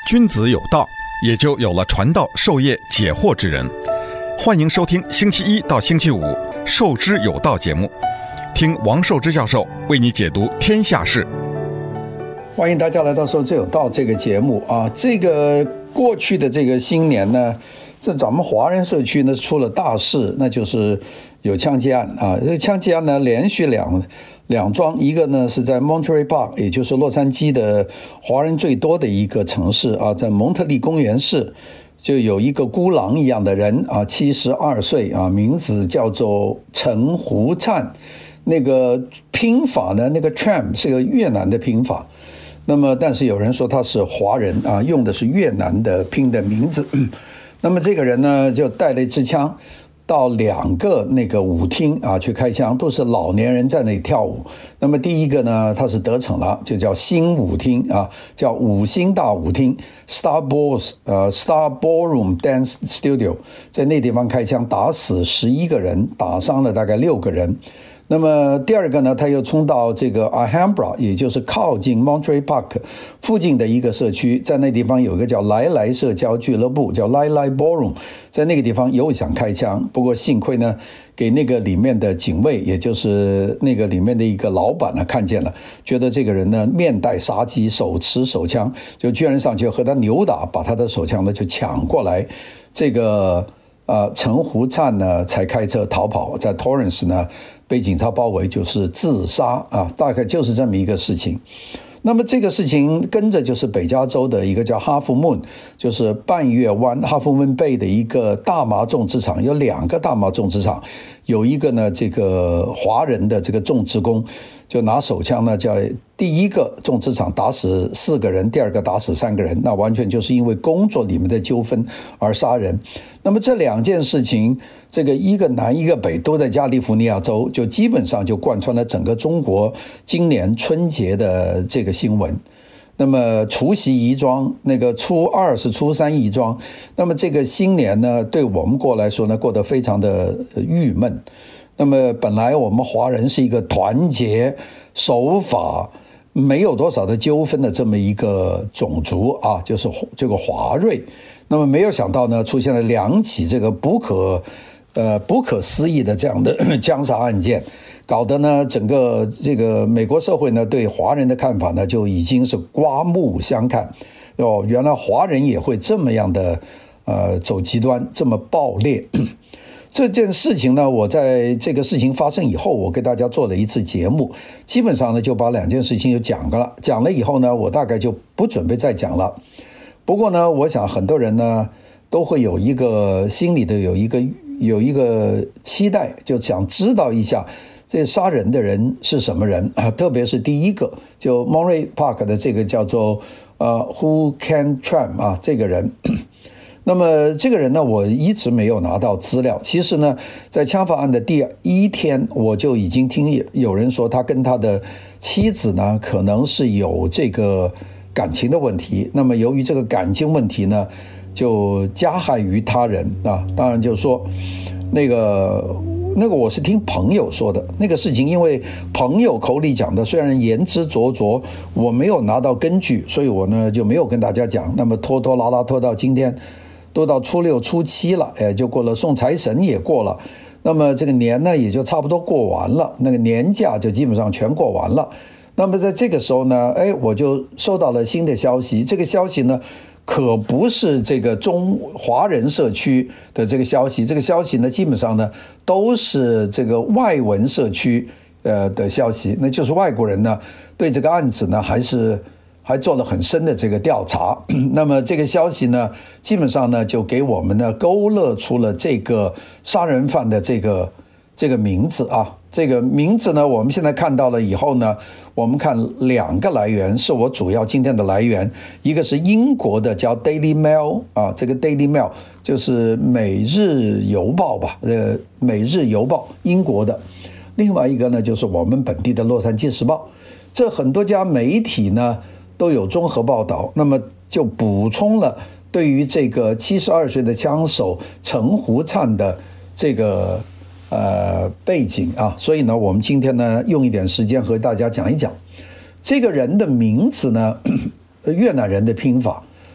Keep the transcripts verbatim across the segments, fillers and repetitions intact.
君子有道，也就有了传道授业解惑之人。欢迎收听星期一到星期五《授之有道》节目，听王寿之教授为你解读天下事。 欢迎大家来到《授之有道》这个节目啊！这个过去的这个新年呢，这咱们华人社区呢出了大事，那就是有枪击案啊！这个枪击案呢，连续两两桩，一个呢是在 Monterey Park， 也就是洛杉矶的华人最多的一个城市啊，在蒙特利公园市，就有一个孤狼一样的人啊，七十二岁啊，名字叫做陈胡灿，那个拼法呢，那个 Tram 是个越南的拼法。那么，但是有人说他是华人啊，用的是越南的拼的名字。那么这个人呢，就带了一支枪到两个那个舞厅啊去开枪，都是老年人在那里跳舞。那么第一个呢，他是得逞了，就叫新舞厅啊，叫五星大舞厅 Star Balls 呃 Star Ballroom Dance Studio， 在那地方开枪，打死十一个人，打伤了大概六个人。那么第二个呢，他又冲到这个 Alhambra， 也就是靠近 Monterey Park 附近的一个社区，在那地方有一个叫来来社交俱乐部，叫来来 Ballroom， 在那个地方又想开枪，不过幸亏呢，给那个里面的警卫，也就是那个里面的一个老板呢看见了，觉得这个人呢面带杀机，手持手枪，就居然上去和他扭打，把他的手枪呢就抢过来，这个呃，陈胡灿呢才开车逃跑，在 Torrance 呢被警察包围，就是自杀啊，大概就是这么一个事情。那么这个事情跟着就是北加州的一个叫 Half Moon， 就是半月湾 Half Moon Bay 的一个大麻种植场，有两个大麻种植场，有一个呢这个华人的这个种植工就拿手枪呢，叫第一个种植场打死四个人，第二个打死三个人，那完全就是因为工作里面的纠纷而杀人。那么这两件事情，这个一个南一个北都在加利福尼亚州，就基本上就贯穿了整个中国今年春节的这个新闻。那么除夕仪装，那个初二是初三仪装，那么这个新年呢，对我们国来说呢，过得非常的郁闷。那么本来我们华人是一个团结、守法、没有多少的纠纷的这么一个种族啊，就是这个华瑞。那么没有想到呢，出现了两起这个不可呃不可思议的这样的枪杀案件，搞得呢整个这个美国社会呢对华人的看法呢就已经是刮目相看。哦，原来华人也会这么样的呃走极端，这么暴烈。这件事情呢，我在这个事情发生以后，我给大家做了一次节目，基本上呢就把两件事情就讲了，讲了以后呢，我大概就不准备再讲了。不过呢，我想很多人呢都会有一个心里的有一个有一个期待，就想知道一下这杀人的人是什么人啊，特别是第一个，就 Monterey Park 的这个叫做呃 Hu Can Tram 啊，这个人。那么这个人呢，我一直没有拿到资料。其实呢，在枪法案的第一天，我就已经听有人说他跟他的妻子呢，可能是有这个感情的问题。那么由于这个感情问题呢，就加害于他人啊。当然就是说，那个那个我是听朋友说的，那个事情因为朋友口里讲的，虽然言之灼灼，我没有拿到根据，所以我呢就没有跟大家讲。那么拖拖拉拉拖到今天。都到初六初七了，哎，就过了，送财神也过了，那么这个年呢也就差不多过完了，那个年假就基本上全过完了。那么在这个时候呢，哎，我就收到了新的消息，这个消息呢可不是这个中华人社区的这个消息，这个消息呢基本上呢都是这个外文社区呃的消息，那就是外国人呢对这个案子呢还是。还做了很深的这个调查，那么这个消息呢，基本上呢就给我们呢勾勒出了这个杀人犯的这个这个名字啊，这个名字呢，我们现在看到了以后呢，我们看两个来源是我主要今天的来源，一个是英国的叫 Daily Mail 啊，这个 Daily Mail 就是每日邮报吧，呃，每日邮报英国的，另外一个呢就是我们本地的洛杉矶时报，这很多家媒体呢。都有综合报道，那么就补充了对于这个七十二岁的枪手陈胡灿的这个呃背景啊，所以呢，我们今天呢用一点时间和大家讲一讲这个人的名字呢，越南人的拼法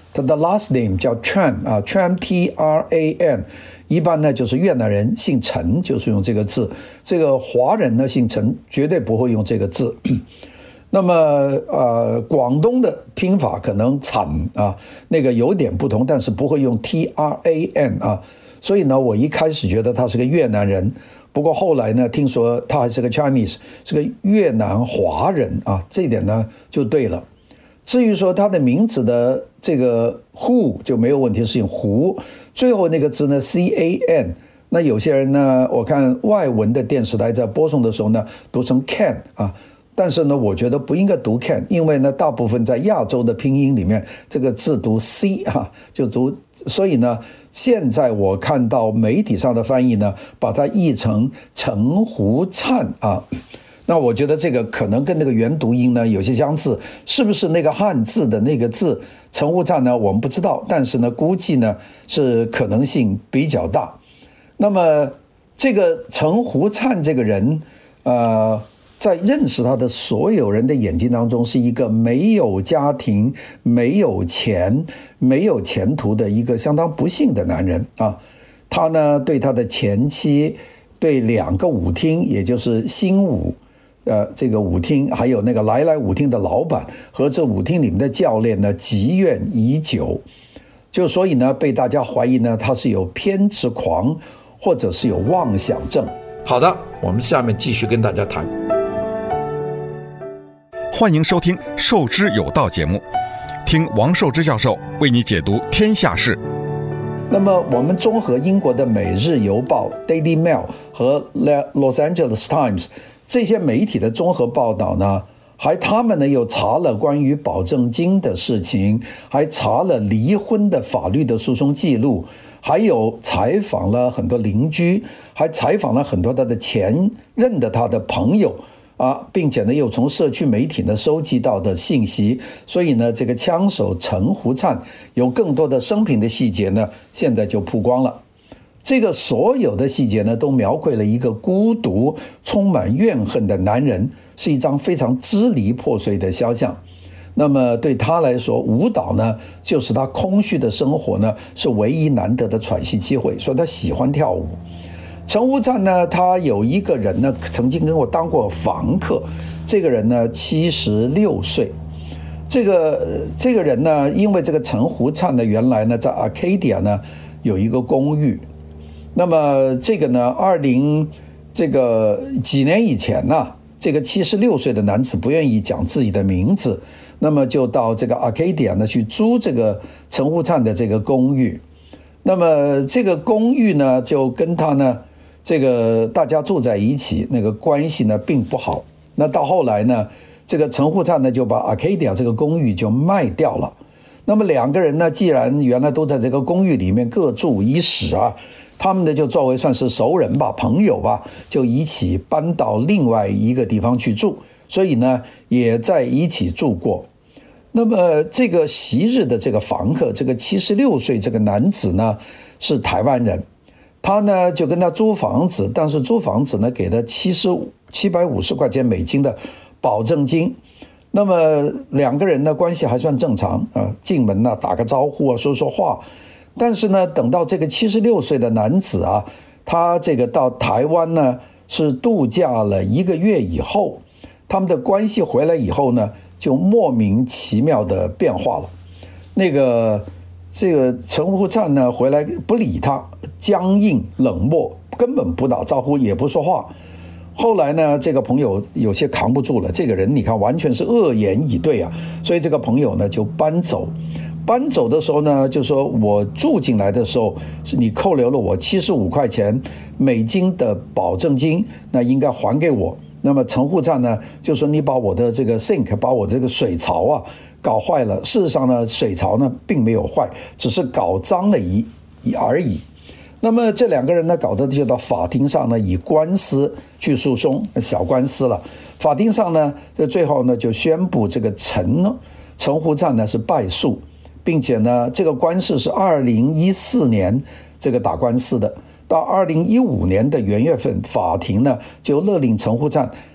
他的 last name 叫 Tran 啊 ，Tran T R A N， 一般呢就是越南人姓陈就是用这个字，这个华人呢姓陈绝对不会用这个字。那么呃，广东的拼法可能惨啊，那个有点不同，但是不会用 T R A N 啊，所以呢，我一开始觉得他是个越南人，不过后来呢，听说他还是个 Chinese， 是个越南华人啊，这一点呢就对了。至于说他的名字的这个 Hu 就没有问题，是用胡，最后那个字呢 C A N， 那有些人呢，我看外文的电视台在播送的时候呢，读成 Can 啊。但是呢，我觉得不应该读 can， 因为呢，大部分在亚洲的拼音里面，这个字读 c 啊，就读。所以呢，现在我看到媒体上的翻译呢，把它译成陈胡灿啊。那我觉得这个可能跟那个原读音呢有些相似，是不是那个汉字的那个字陈胡灿呢？我们不知道，但是呢，估计呢是可能性比较大。那么这个陈胡灿这个人，呃。在认识他的所有人的眼睛当中，是一个没有家庭、没有钱、没有前途的一个相当不幸的男人啊。他呢，对他的前妻、对两个舞厅，也就是新舞，呃，这个舞厅，还有那个来来舞厅的老板和这舞厅里面的教练呢，积怨已久。就所以呢，被大家怀疑呢，他是有偏执狂，或者是有妄想症。好的，我们下面继续跟大家谈。 欢迎收听《授之有道》节目，听王寿之教授为你解读天下事。 那么，我们综合英国的《每日邮报》（Daily Mail） 和 Los Angeles Times 这些媒体的综合报道呢，还他们呢又查了关于保证金的事情，还查了离婚的法律的诉讼记录，还有采访了很多邻居，还采访了很多他的前任的他的朋友。啊，并且呢，又从社区媒体呢收集到的信息，所以呢，这个枪手陈胡灿有更多的生平的细节呢，现在就曝光了。这个所有的细节呢，都描绘了一个孤独、充满怨恨的男人，是一张非常支离破碎的肖像。那么对他来说，舞蹈呢，就是他空虚的生活呢，是唯一难得的喘息机会，所以他喜欢跳舞。陈胡灿呢，他有一个人呢，曾经跟我当过房客。这个人呢，七十六岁。这个这个人呢，因为这个陈胡灿呢，原来呢在 Arcadia 呢有一个公寓。那么这个呢，二零这个几年以前呢，这个七十六岁的男子不愿意讲自己的名字，那么就到这个 Arcadia 呢去租这个陈胡灿的这个公寓。那么这个公寓呢，就跟他呢。这个大家住在一起，那个关系呢并不好。那到后来呢，这个陈胡灿呢就把 Arcadia 这个公寓就卖掉了。那么两个人呢，既然原来都在这个公寓里面各住一室啊，他们呢就作为算是熟人吧、朋友吧，就一起搬到另外一个地方去住。所以呢，也在一起住过。那么这个昔日的这个房客，这个七十六岁这个男子呢，是台湾人。他呢就跟他租房子，但是租房子呢给他七十七百五十块钱美金的保证金。那么两个人呢关系还算正常啊，进门呢打个招呼啊，说说话。但是呢，等到这个七十六岁的男子啊，他这个到台湾呢是度假了一个月以后，他们的关系回来以后呢，就莫名其妙的变化了。那个。这个陈胡灿呢回来不理他，僵硬冷漠，根本不打招呼也不说话。后来呢，这个朋友有些扛不住了，这个人你看完全是恶言以对啊，所以这个朋友呢就搬走。搬走的时候呢，就说我住进来的时候是你扣留了我七十五块钱美金的保证金，那应该还给我。那么陈胡灿呢就说你把我的这个 sink 把我这个水槽啊搞坏了。事实上呢，水槽呢并没有坏，只是搞脏了一而已。那么这两个人呢搞得就到法庭上呢以官司去诉讼，小官司了。法庭上呢这最后呢就宣布这个陈陈胡灿呢是败诉，并且呢这个官司是二零一四年这个打官司的。到二零一五年的元月份，法庭呢就勒令陈胡灿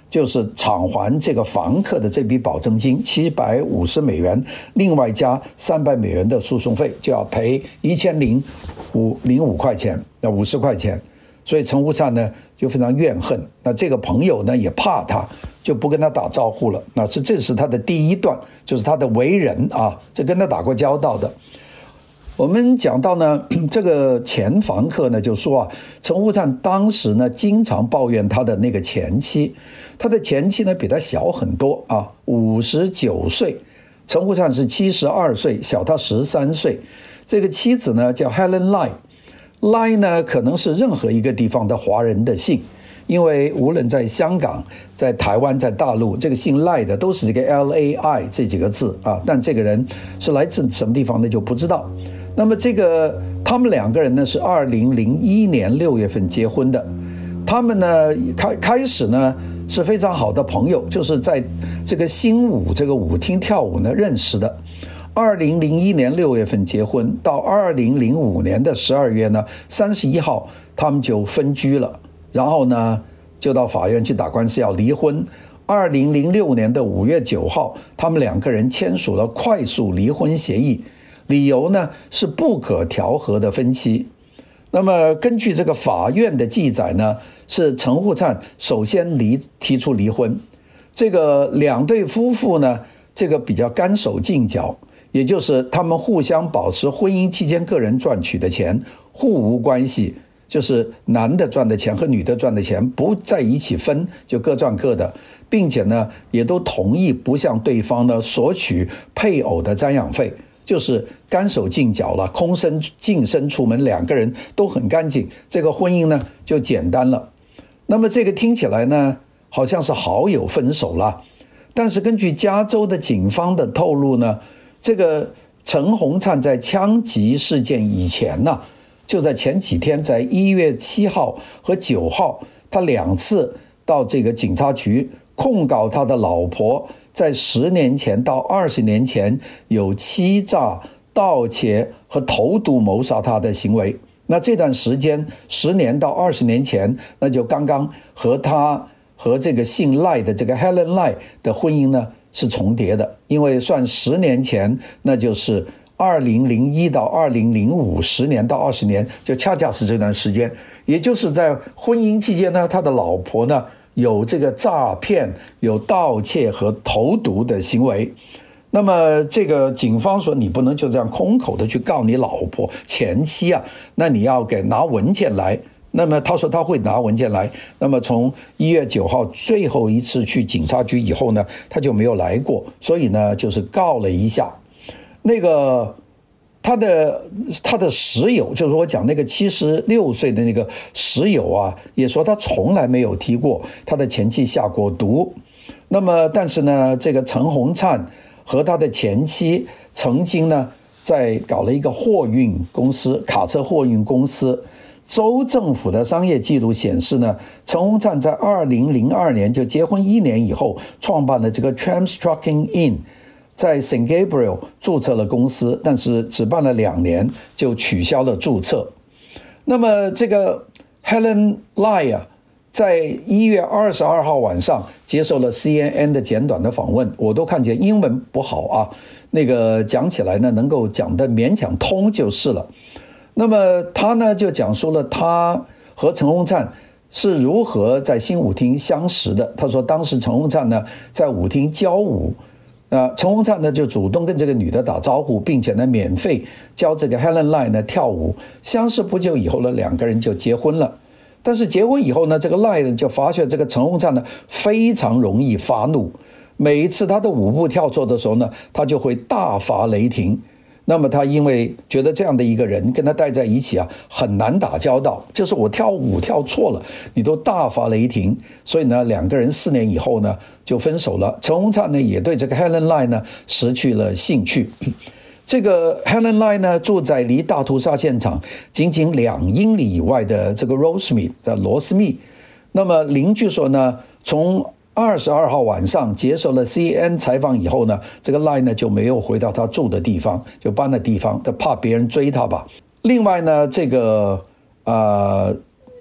就是偿还这个房客的这笔保证金七百五十美元，另外加三百美元的诉讼费，就要赔一千零五零五块钱，那五十块钱。所以陈无灿呢就非常怨恨，那这个朋友呢也怕他，就不跟他打招呼了。那这这是他的第一段，就是他的为人啊，这跟他打过交道的。我们讲到呢，这个前房客呢就说啊，陈无灿当时呢经常抱怨他的那个前妻，他的前妻呢比他小很多啊，五十九岁，陈无灿是七十二岁，小他十三岁。这个妻子呢叫 Helen Lai。Lai 呢，可能是任何一个地方的华人的姓，因为无论在香港、在台湾、在大陆，这个姓赖的都是这个 L A I 这几个字啊。但这个人是来自什么地方的就不知道。那么这个他们两个人呢是二零零一年六月份结婚的，他们呢开开始呢是非常好的朋友，就是在这个新舞这个舞厅跳舞呢认识的。二零零一年六月份结婚，到二零零五年的十二月呢，三十一号他们就分居了，然后呢就到法院去打官司要离婚。二零零六年的五月九号，他们两个人签署了快速离婚协议，理由呢是不可调和的分期。那么根据这个法院的记载呢，是陈无灿首先离提出离婚，这个两对夫妇呢，这个比较干手净脚。也就是他们互相保持婚姻期间个人赚取的钱互无关系，就是男的赚的钱和女的赚的钱不在一起分，就各赚各的，并且呢也都同意不向对方呢索取配偶的赡养费，就是干手净脚了，空身净身出门，两个人都很干净，这个婚姻呢就简单了。那么这个听起来呢好像是好友分手了，但是根据加州的警方的透露呢，这个陈洪灿在枪击事件以前呢，就在前几天，在一月七号和九号，他两次到这个警察局控告他的老婆在十年前到二十年前有欺诈、盗窃和投毒谋杀他的行为。那这段时间，十年到二十年前，那就刚刚和他和这个姓赖的这个 Helen Lai 的婚姻呢是重叠的，因为算十年前，那就是二零零一到二零零五，十年到二十年，就恰恰是这段时间。也就是在婚姻期间呢，他的老婆呢有这个诈骗、有盗窃和投毒的行为。那么这个警方说你不能就这样空口的去告你老婆前妻啊，那你要给拿文件来。那么他说他会拿文件来，那么从一月九号最后一次去警察局以后呢，他就没有来过，所以呢就是告了一下。那个他的他的室友，就是我讲那个七十六岁的那个室友啊，也说他从来没有提过他的前妻下过毒。那么但是呢，这个陈洪灿和他的前妻曾经呢在搞了一个货运公司，卡车货运公司。州政府的商业记录显示呢，陈洪灿在二零零二年就结婚一年以后，创办了这个 Tramps Trucking Incorporated， 在 Saint Gabriel 注册了公司，但是只办了两年就取消了注册。那么这个 Helen Lai 啊，在一月二十二号晚上接受了 C N N 的简短的访问，我都看见英文不好啊，那个讲起来呢能够讲得勉强通就是了。那么他呢就讲述了他和陈洪灿是如何在新舞厅相识的。他说当时陈洪灿呢在舞厅教舞，呃，陈洪灿呢就主动跟这个女的打招呼，并且呢免费教这个 Helen Lai 呢跳舞。相识不久以后呢，两个人就结婚了。但是结婚以后呢，这个 Lai 呢就发现这个陈洪灿呢非常容易发怒，每一次他的舞步跳错的时候呢，他就会大发雷霆。那么他因为觉得这样的一个人跟他待在一起啊很难打交道，就是我跳舞跳错了你都大发雷霆，所以呢两个人四年以后呢就分手了。陈洪灿呢也对这个 Helen Lai 呢失去了兴趣。这个 Helen Lai 呢住在离大屠杀现场仅仅两英里以外的这个 Rosemead 在罗斯密。那么邻居说呢，从二十二号晚上接受了 C N N 采访以后呢，这个 Lai 呢就没有回到他住的地方，就搬了地方，他怕别人追他吧。另外呢，这个呃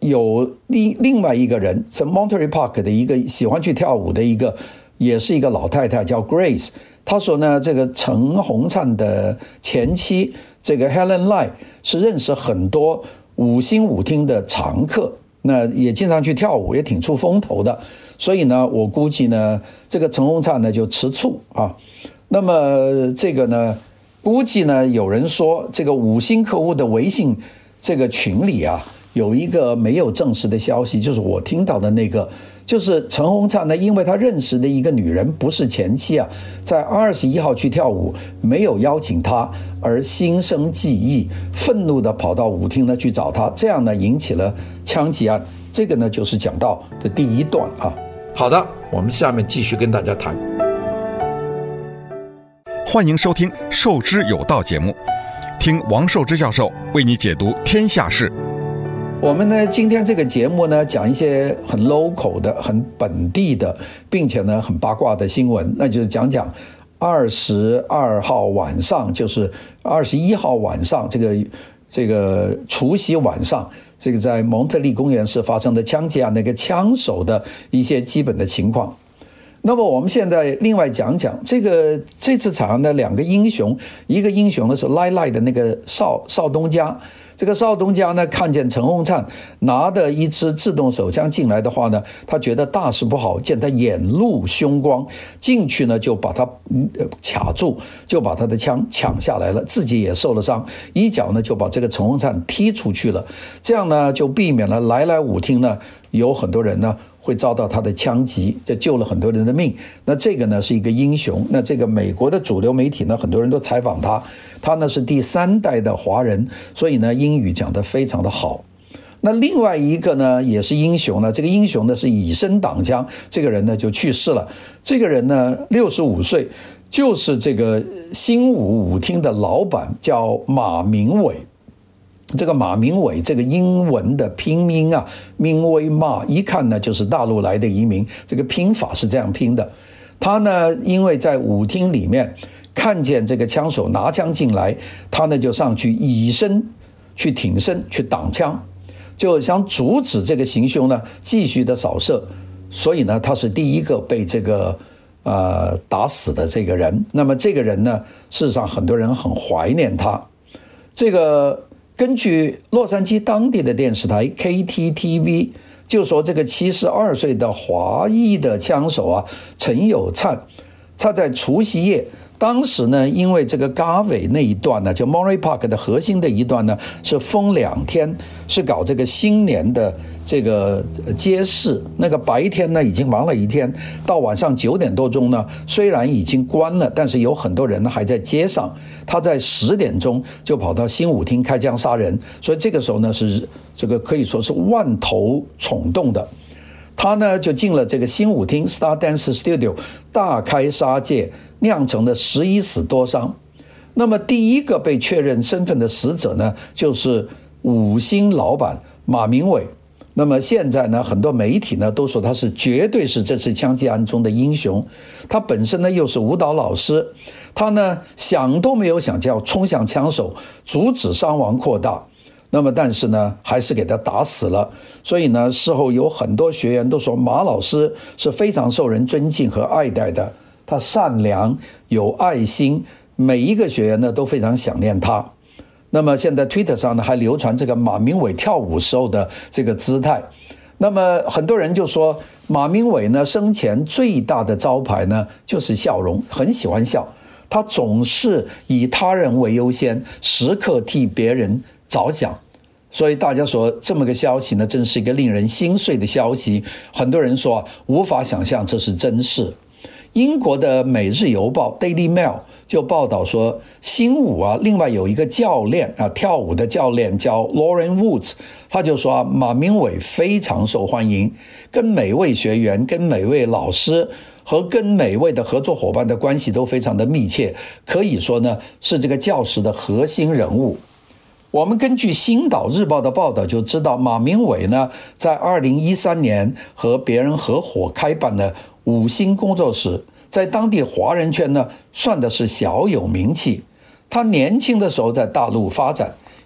有另另外一个人，是 Monterey Park 的一个喜欢去跳舞的一个，也是一个老太太，叫 Grace。她说呢，这个陈红灿的前妻这个 Helen Lai 是认识很多五星舞厅的常客，那也经常去跳舞，也挺出风头的。所以呢，我估计呢，这个陈红灿呢就吃醋啊。那么这个呢，估计呢，有人说这个五星客户的微信这个群里啊，有一个没有证实的消息，就是我听到的那个，就是陈红灿呢，因为他认识的一个女人不是前妻啊，在二十一号去跳舞，没有邀请他，而心生忌意，愤怒的跑到舞厅呢去找他，这样呢引起了枪击案。这个呢就是讲到的第一段啊。好的，我们下面继续跟大家谈。 欢迎收听《受之有道》节目，听王寿之教授为你解读天下事。 我们呢，今天这个节目呢，讲一些很 local 的、很本地的，并且呢很八卦的新闻，那就是讲讲二十二号晚上，就是二十一号晚上，这个这个除夕晚上，这个在蒙特利公园市发生的枪击案那个枪手的一些基本的情况。那么我们现在另外讲讲这个这次场的两个英雄，一个英雄呢是赖赖的那个邵邵东家，这个邵东家呢看见陈红灿拿的一支自动手枪进来的话呢，他觉得大事不好，见他眼露凶光，进去呢就把他卡住，就把他的枪抢下来了，自己也受了伤，一脚呢就把这个陈红灿踢出去了，这样呢就避免了来来舞厅呢有很多人呢会遭到他的枪击，这救了很多人的命。那这个呢是一个英雄。那这个美国的主流媒体呢，很多人都采访他，他呢是第三代的华人，所以呢英语讲得非常的好。那另外一个呢也是英雄呢，这个英雄呢是以身挡枪，这个人呢就去世了。这个人呢六十五岁，就是这个新舞舞厅的老板，叫马明伟。这个马明伟这个英文的拼音啊，明威马，一看呢就是大陆来的移民，这个拼法是这样拼的。他呢因为在舞厅里面看见这个枪手拿枪进来，他呢就上去以身去挺身去挡枪，就想阻止这个行凶呢继续的扫射，所以呢他是第一个被这个呃打死的这个人。那么这个人呢，事实上很多人很怀念他。这个根据洛杉矶当地的电视台 K T T V 就说，这个七十二岁的华裔的枪手啊，陈有灿，他在除夕夜，当时呢，因为这个嘎尾那一段呢，就 Monterey Park 的核心的一段呢，是封两天，是搞这个新年的这个街市。那个白天呢已经忙了一天，到晚上九点多钟呢，虽然已经关了，但是有很多人呢还在街上。他在十点钟就跑到新舞厅开枪杀人，所以这个时候呢是这个可以说是万头宠动的。他呢就进了这个新舞厅 Star Dance Studio， 大开杀戒，酿成了十一死多伤。那么第一个被确认身份的死者呢，就是五星老板马明伟。那么现在呢，很多媒体呢都说他是绝对是这次枪击案中的英雄。他本身呢又是舞蹈老师，他呢想都没有想就要冲向枪手，阻止伤亡扩大。那么但是呢还是给他打死了。所以呢事后有很多学员都说马老师是非常受人尊敬和爱戴的，他善良有爱心，每一个学员呢都非常想念他。那么现在 Twitter 上呢还流传这个马明伟跳舞时候的这个姿态。那么很多人就说马明伟呢生前最大的招牌呢就是笑容，很喜欢笑，他总是以他人为优先，时刻替别人着想。所以大家说这么个消息呢，真是一个令人心碎的消息。很多人说无法想象这是真事。英国的《每日邮报》 Daily Mail 就报道说，新舞啊，另外有一个教练啊，跳舞的教练叫 Lauren Woods， 他就说啊，马明伟非常受欢迎，跟每位学员、跟每位老师和跟每位的合作伙伴的关系都非常的密切，可以说呢是这个教室的核心人物。我们根据《星岛日报》的报道就知道，马明伟呢在二零一三年和别人合伙开办了五星工作室，在当地华人圈呢算的是小有名气。他年轻的时候在大陆发展，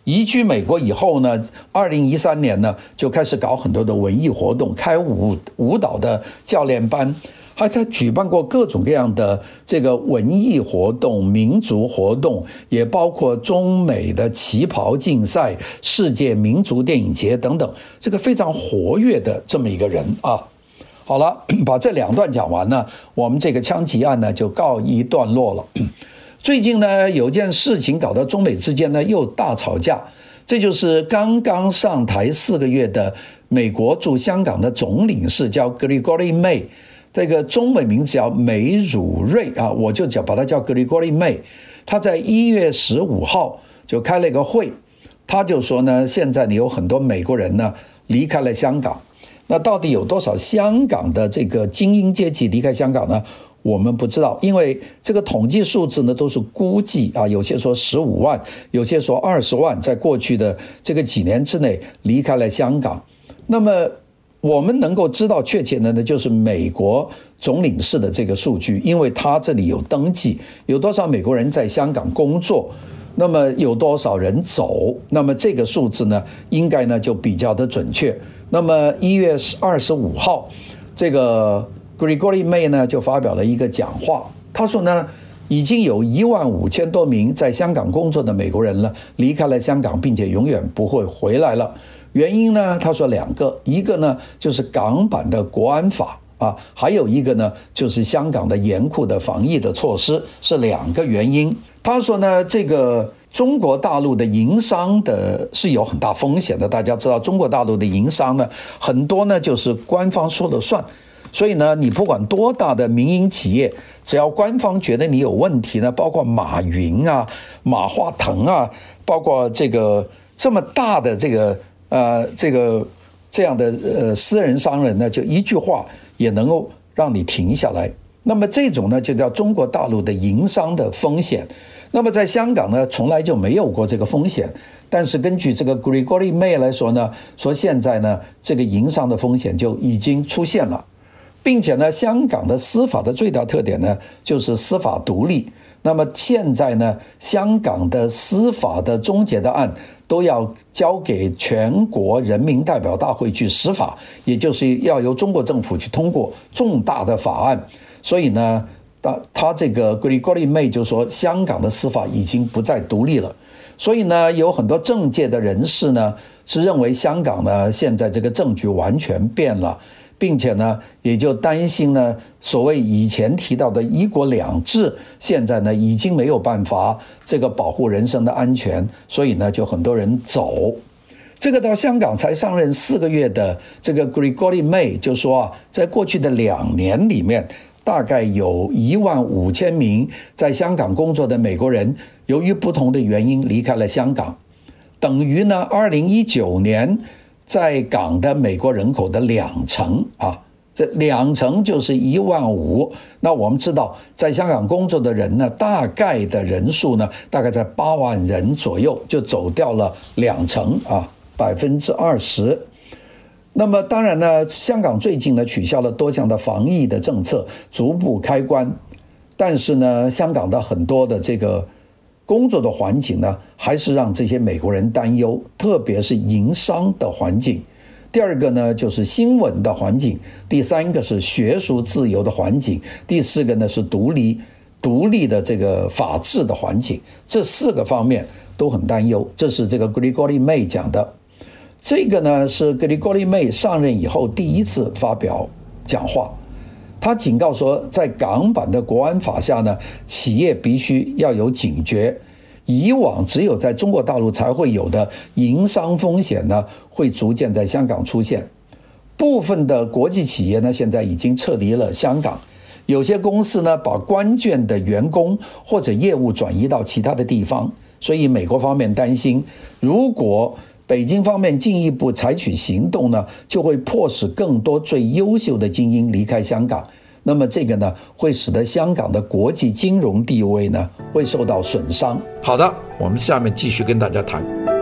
移居美国以后呢，二零一三年呢就开始搞很多的文艺活动，开舞舞蹈的教练班，还他举办过各种各样的这个文艺活动、民族活动，也包括中美的旗袍竞赛、世界民族电影节等等，这个非常活跃的这么一个人啊。好了，把这两段讲完呢，我们这个枪击案呢就告一段落了。最近呢，有件事情搞到中美之间呢又大吵架，这就是刚刚上台四个月的美国驻香港的总领事，叫 Gregory May， 这个中文名字叫梅汝瑞啊，我就叫把它叫 Gregory May。他在一月十五号就开了一个会，他就说呢，现在你有很多美国人呢离开了香港，那到底有多少香港的这个精英阶级离开香港呢？我们不知道，因为这个统计数字呢都是估计啊，有些说十五万，有些说二十万，在过去的这个几年之内离开了香港。那么我们能够知道确切的呢，就是美国总领事的这个数据，因为他这里有登记，有多少美国人在香港工作，那么有多少人走，那么这个数字呢，应该呢就比较的准确。那么一月二十五号，这个Gregory May 呢就发表了一个讲话，他说呢，已经有一万五千多名在香港工作的美国人了离开了香港，并且永远不会回来了。原因呢，他说两个，一个呢就是港版的国安法啊，还有一个呢就是香港的严酷的防疫的措施，是两个原因。他说呢，这个中国大陆的营商的是有很大风险的，大家知道中国大陆的营商呢，很多呢就是官方说了算。所以呢，你不管多大的民营企业，只要官方觉得你有问题呢，包括马云啊、马化腾啊，包括这个这么大的这个呃这个这样的呃私人商人呢，就一句话也能够让你停下来。那么这种呢，就叫中国大陆的营商的风险。那么在香港呢，从来就没有过这个风险。但是根据这个 Gregory May 来说呢，说现在呢，这个营商的风险就已经出现了。并且呢，香港的司法的最大特点呢，就是司法独立。那么现在呢，香港的司法的终结的案都要交给全国人民代表大会去司法，也就是要由中国政府去通过重大的法案。所以呢，他他这个 Gregory May 就说，香港的司法已经不再独立了。所以呢，有很多政界的人士呢，是认为香港呢现在这个政局完全变了。并且呢，也就担心呢，所谓以前提到的一国两制，现在呢已经没有办法这个保护人身的安全，所以呢，就很多人走。这个到香港才上任四个月的这个 Gregory May 就说啊，在过去的两年里面，大概有一万五千名在香港工作的美国人，由于不同的原因离开了香港，等于呢，二零一九年。在港的美国人口的两成啊，这两成就是一万五。那我们知道，在香港工作的人呢，大概的人数呢，大概在八万人左右，就走掉了两成啊，百分之二十。那么当然呢，香港最近呢取消了多项的防疫的政策，逐步开关。但是呢，香港的很多的这个工作的环境呢，还是让这些美国人担忧，特别是营商的环境。第二个呢，就是新闻的环境；第三个是学术自由的环境；第四个呢是独立、独立的这个法治的环境。这四个方面都很担忧。这是这个 Gregory May 讲的。这个呢是 Gregory May 上任以后第一次发表讲话。他警告说，在港版的国安法下呢，企业必须要有警觉。以往只有在中国大陆才会有的营商风险呢，会逐渐在香港出现。部分的国际企业呢，现在已经撤离了香港。有些公司呢，把关键的员工或者业务转移到其他的地方。所以美国方面担心，如果北京方面进一步采取行动呢，就会迫使更多最优秀的精英离开香港。那么这个呢，会使得香港的国际金融地位呢，会受到损伤。好的，我们下面继续跟大家谈。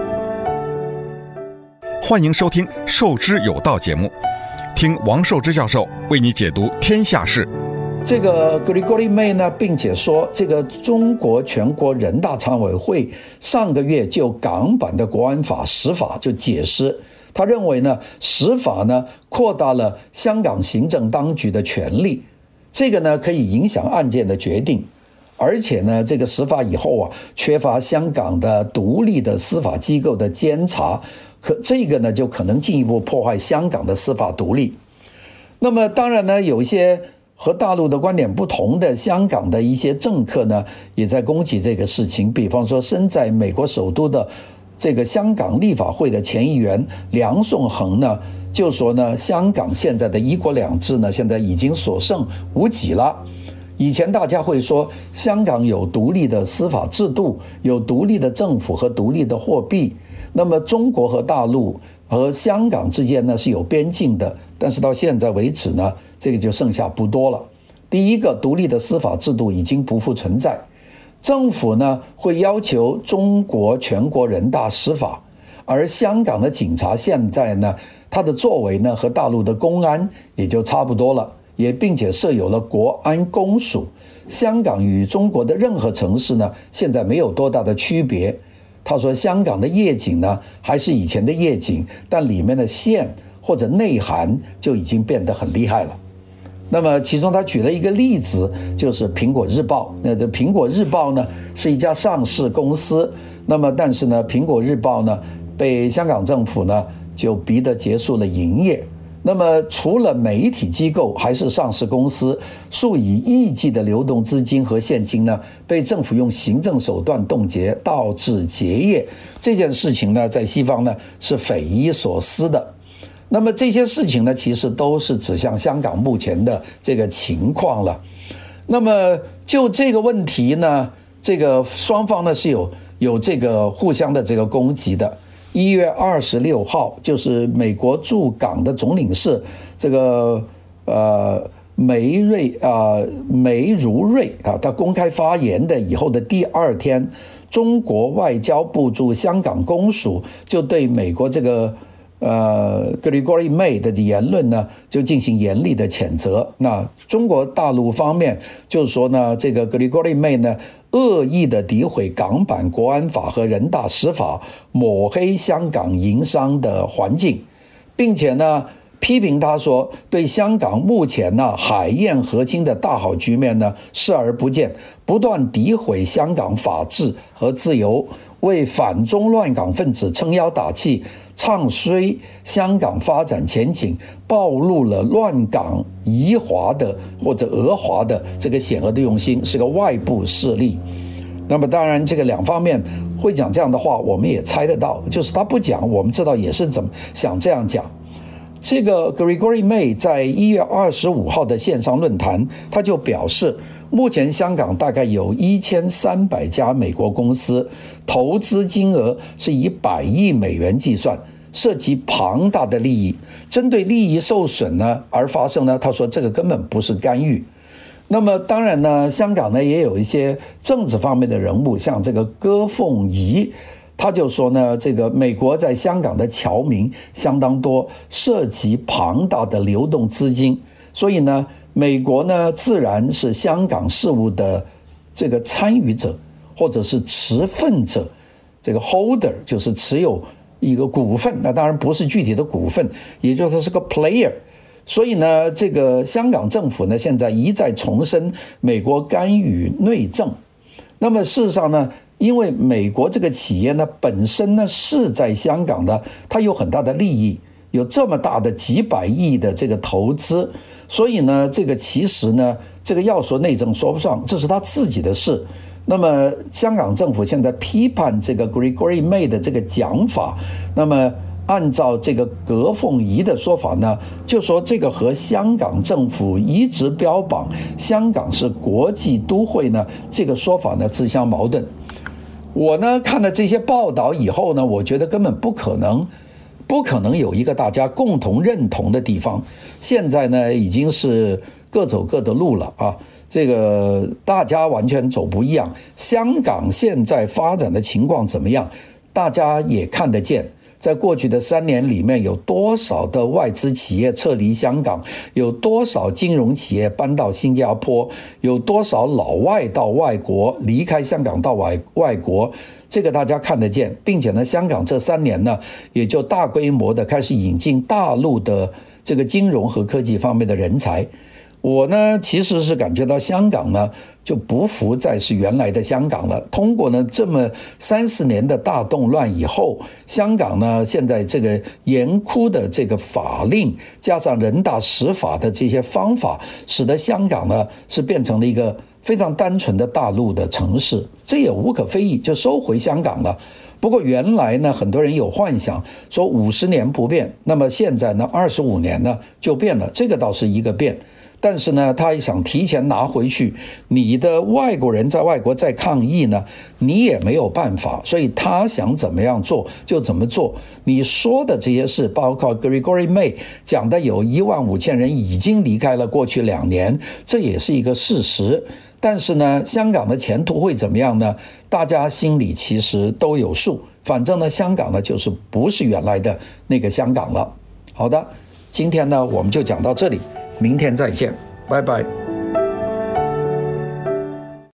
欢迎收听《受之有道》节目，听王寿之教授为你解读天下事。 这个 Gregory May 呢，并且说，这个中国全国人大常委会上个月就港版的国安法释法就解释，他认为呢，释法呢扩大了香港行政当局的权力，这个呢可以影响案件的决定，而且呢，这个释法以后啊，缺乏香港的独立的司法机构的监察，可这个呢就可能进一步破坏香港的司法独立。那么当然呢，有一些和大陆的观点不同的香港的一些政客呢，也在攻击这个事情。比方说，身在美国首都的这个香港立法会的前议员梁颂恒呢，就说呢，香港现在的一国两制呢，现在已经所剩无几了。以前大家会说，香港有独立的司法制度，有独立的政府和独立的货币。那么中国和大陆和香港之间呢是有边境的，但是到现在为止呢，这个就剩下不多了。第一个，独立的司法制度已经不复存在，政府呢会要求中国全国人大释法，而香港的警察现在呢，他的作为呢和大陆的公安也就差不多了，也并且设有了国安公署。香港与中国的任何城市呢，现在没有多大的区别。他说，香港的夜景呢还是以前的夜景，但里面的线或者内涵就已经变得很厉害了。那么其中他举了一个例子，就是苹果日报。那这苹果日报呢是一家上市公司，那么但是呢，苹果日报呢被香港政府呢就逼得结束了营业。那么除了媒体机构还是上市公司，数以亿计的流动资金和现金呢被政府用行政手段冻结，导致结业。这件事情呢在西方呢是匪夷所思的。那么这些事情呢其实都是指向香港目前的这个情况了。那么就这个问题呢，这个双方呢是有有这个互相的这个攻击的。一月二十六号，就是美国驻港的总领事这个呃梅瑞啊、呃、梅如瑞啊，他公开发言的以后的第二天，中国外交部驻香港公署就对美国这个呃 Gregory May 的言论呢就进行严厉的谴责。那中国大陆方面就说呢，这个 Gregory May 呢恶意的诋毁港版国安法和人大释法，抹黑香港营商的环境，并且呢批评他说，对香港目前呢海晏河清的大好局面呢视而不见，不断诋毁香港法治和自由，为反中乱港分子撑腰打气，唱衰香港发展前景，暴露了乱港移华的或者讹华的这个险恶的用心，是个外部势力。那么当然这个两方面会讲这样的话，我们也猜得到，就是他不讲，我们知道也是怎么想这样讲。这个 Gregory May 在一月二十五号的线上论坛，他就表示，目前香港大概有一千三百家美国公司，投资金额是以百亿美元计算，涉及庞大的利益。针对利益受损呢而发生呢，他说这个根本不是干预。那么当然呢，香港呢也有一些政治方面的人物，像这个歌凤仪。他就说呢，这个美国在香港的侨民相当多，涉及庞大的流动资金，所以呢，美国呢自然是香港事务的这个参与者或者是持份者，这个 holder 就是持有一个股份，那当然不是具体的股份，也就是是个 player。所以呢，这个香港政府呢现在一再重申美国干预内政。那么事实上呢，因为美国这个企业呢本身呢是在香港的，它有很大的利益，有这么大的几百亿的这个投资，所以呢这个其实呢这个要说内政说不上，这是他自己的事。那么香港政府现在批判这个 Gregory May 的这个讲法，那么按照这个葛凤仪的说法呢，就说这个和香港政府一直标榜香港是国际都会呢，这个说法呢自相矛盾。我呢看了这些报道以后呢，我觉得根本不可能，不可能有一个大家共同认同的地方。现在呢已经是各走各的路了啊，这个大家完全走不一样。香港现在发展的情况怎么样，大家也看得见。 在过去的三年里面，有多少的外资企业撤离香港，有多少金融企业搬到新加坡，有多少老外到外国离开香港到外外国，这个大家看得见。并且呢，香港这三年呢，也就大规模的开始引进大陆的这个金融和科技方面的人才。我呢，其实是感觉到香港呢就不复再是原来的香港了。通过呢这么三四年的大动乱以后，香港呢现在这个严酷的这个法令，加上人大释法的这些方法，使得香港呢是变成了一个非常单纯的大陆的城市，这也无可非议，就收回香港了。不过原来呢，很多人有幻想说五十年不变，那么现在呢二十五年呢就变了，这个倒是一个变。但是呢，他也想提前拿回去，你的外国人在外国在抗议呢，你也没有办法，所以他想怎么样做就怎么做。你说的这些事，包括 Gregory May 讲的有一万五千人已经离开了过去两年，这也是一个事实。但是呢，香港的前途会怎么样呢？大家心里其实都有数。反正呢，香港呢就是不是原来的那个香港了。好的，今天呢我们就讲到这里。明天再见，拜拜。